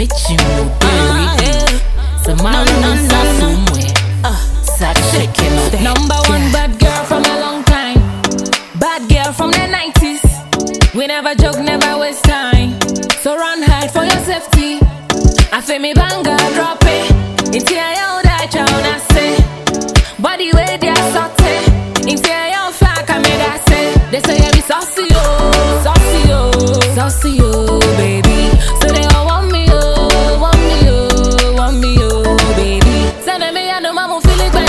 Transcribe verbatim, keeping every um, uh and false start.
mechi mo baby. So man no somewhere. Sa check it. Number one bad girl from a long time. Bad girl from the nineties. We never joke, never waste time. So run hard for your safety. I feel me banga drop it. It's here you die, child, I say. Body way they are sauté. It's here you fuck, I made I say. They say you be saucy, oh, saucy, oh, saucy, oh, baby. So they all want me, oh, want me, oh, want me, oh, baby. Send me, I know, mama, feel it.